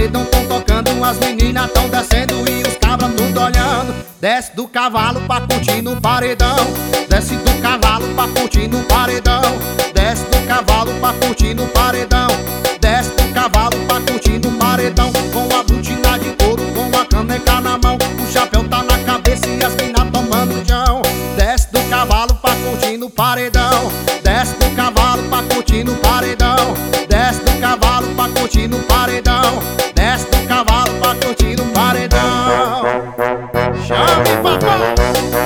paredão tão tocando, as meninas tão descendo e os cabras tudo olhando. Desce do cavalo pra curtir no paredão, desce do cavalo pra curtir no paredão, desce do cavalo pra curtir no paredão, desce do cavalo pra curtir no paredão. Com a botina de couro, com a caneca na mão, o chapéu tá na cabeça e as minas tomando chão. Desce do cavalo pra curtir no paredão, desce do cavalo pra curtir no paredão, desce do cavalo pra curtir no paredão, desce do cavalo pra curtir no paredão. Chame papai!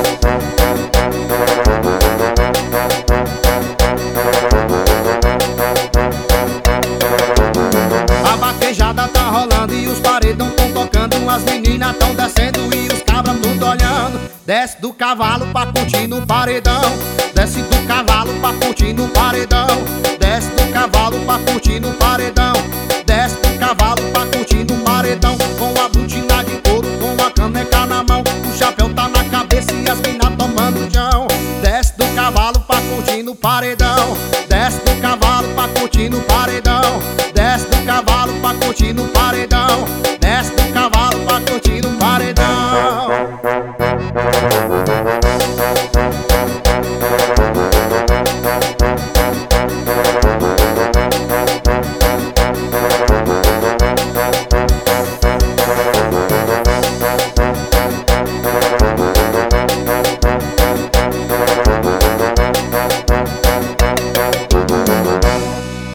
A vaquejada tá rolando e os paredão tão tocando, as meninas tão descendo e os cabras tudo olhando. Desce do cavalo pra curtir no paredão, desce do cavalo pra curtir no paredão, desce do cavalo pra curtir no paredão,